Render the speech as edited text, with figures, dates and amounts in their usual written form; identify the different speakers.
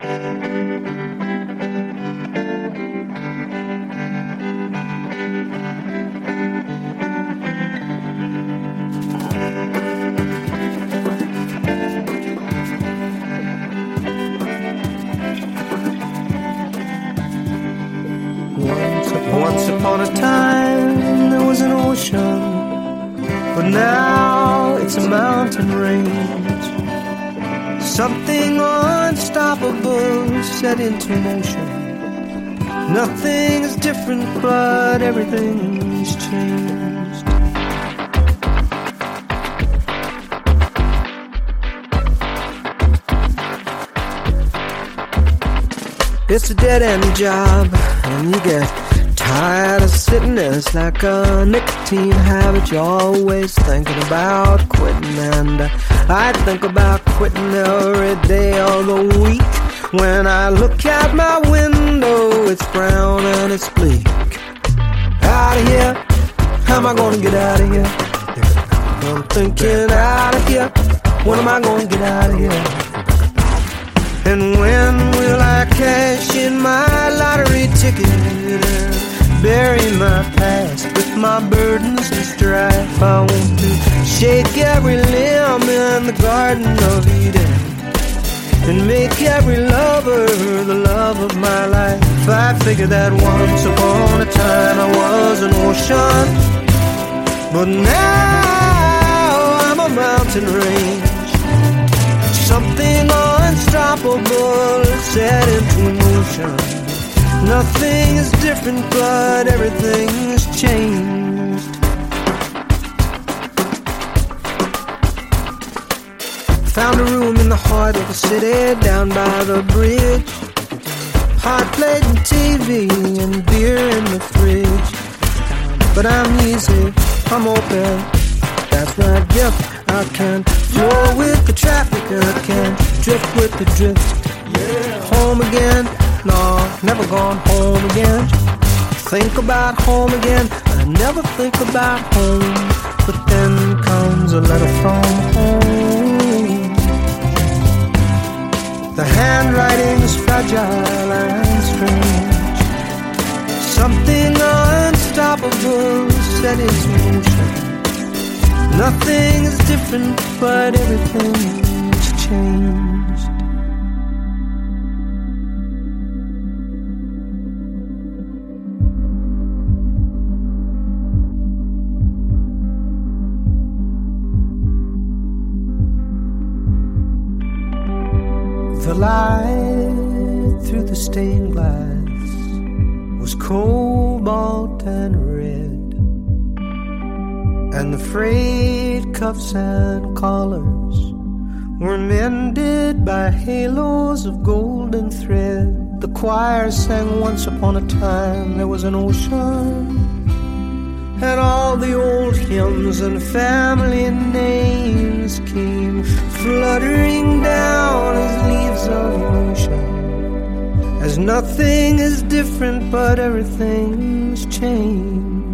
Speaker 1: Once upon a time there was an ocean, but now it's a mountain range. Something unstoppable set into motion. Nothing is different, but everything's changed. It's a dead-end job, and you get tired of sitting there. It's like a nicotine habit. You're always thinking about quitting, and I think about quitting every day of the week. When I look out my window, it's brown and it's bleak. Out of here, how am I gonna get out of here? I'm thinking out of here, when am I gonna get out of here? And when will I cash in my lottery ticket and bury my past with my burdens and strife? I want to shake every limb in the Garden of Eden and make every lover the love of my life. I figured that once upon a time I was an ocean, but now I'm a mountain range. Something unstoppable set into motion. Nothing is different, but everything's changed. Found a room in the heart of the city, down by the bridge. Hot plate and TV and beer in the fridge. But I'm easy, I'm open, that's my gift. I can flow with the traffic, I can drift with the drift. Home again, no, never gone home again. Think about home again, I never think about home. But then comes a letter from home. The handwriting is fragile and strange. Something unstoppable set into motion. Nothing is different, but everything's changed. The light through the stained glass was cobalt and red, and the frayed cuffs and collars were mended by halos of golden thread. The choir sang once upon a time there was an ocean, and all the old hymns and family names came fluttering down as leaves of emotion. As nothing is different, but everything's changed.